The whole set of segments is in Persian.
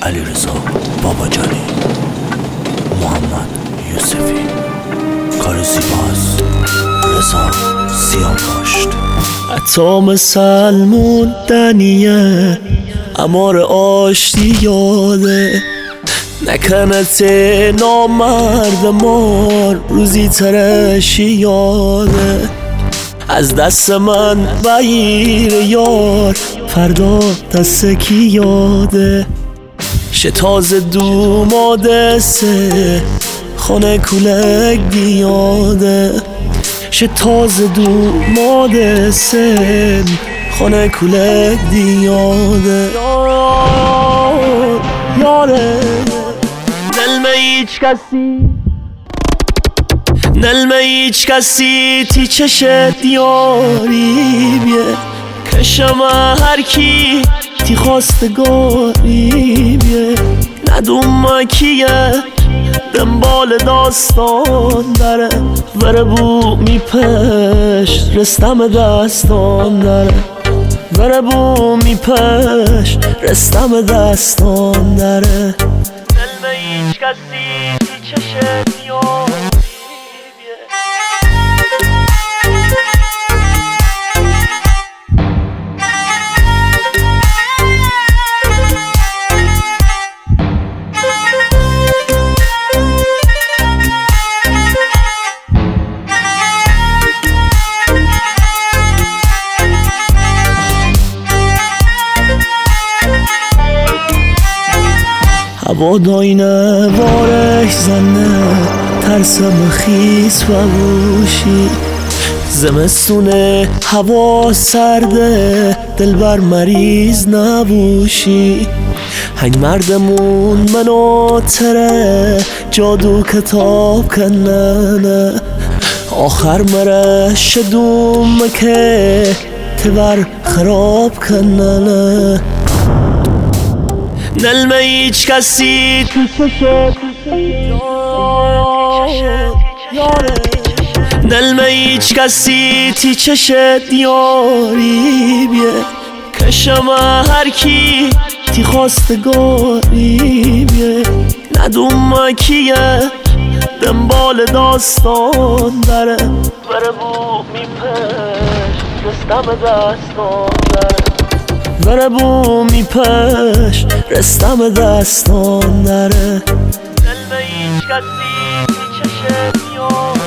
علیرضا باباجانی، محمد یوسفی، کار زیباست، رضا سیاوشت. حتی سلموندنیه امار آشتی یاده، نکنت نامرد مار روزی ترشی یاده. از دست من بگیر یار فردا دست کی یاده. شتاز دوماده سه خانه کولک دیاده. شتاز دوماده سه خانه کولک دیاده. یاره نلمه هیچ کسی، نلمه هیچ کسی تی چشت دیاری بیه. کشم هر کی تی خواستگاری بیه. ندوم کیه دنبال داستان داره، وره بو میپش رستم دستان داره. وره بو میپش رستم دستان داره. نلمه هیچ کسی تی چشت دیاری. هوا داینه وارش زنه ترسم خیس و بوشی. زمستونه هوا سرده دلبر مریض نبوشی. هنگ مردمون منو تره جادو کتاب کننه. آخر مره شدوم که تبر خراب کننه. نلمه هیچ کسی تو چشت یاره. نلمه هیچ کسی تی چشت دیاری بیه. کشم هر کی تی خواستگاری بیه. ندوم کیه دنبال داستان داره، وره بو میپش رستم دستان داره. وره بو میپش رستم دستان داره. نلمه هیچ کسی تی چشت دیاری.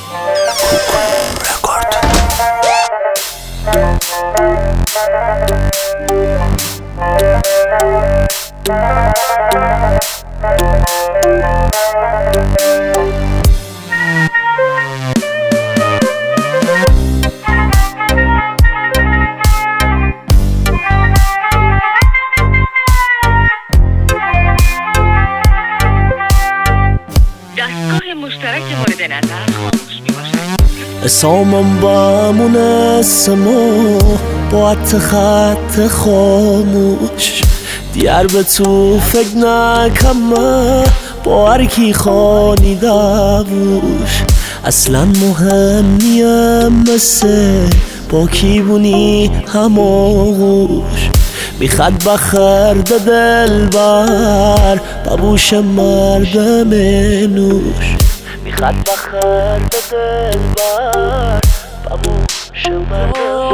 دستگاه مشترک مورد نظر خاموش میباشد. اسامم بمونه سمو با خط خاموش. دیار به تو فکر نکمه با هر کی خانی دبوش. اصلا مهم نیم مثل با کی بونی هماغوش. میخواد بخرد دلبر ببوش مردم نوش. میخواد بخرد دلبر ببوش مردم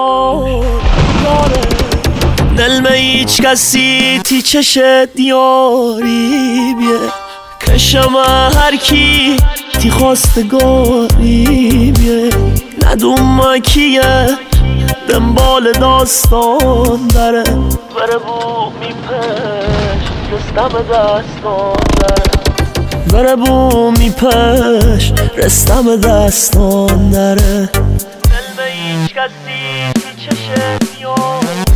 نوش. نلمه هیچ کسی تی چشت دیاری بیه. کشم هر کی تی خواستگاری بیه. ندوم کیه دنبال داستان داره، وره بو میپش رستم دستان داره. وره بو میپش رستم دستان داره. نلمه هیچ کسی تی چشت دیاری.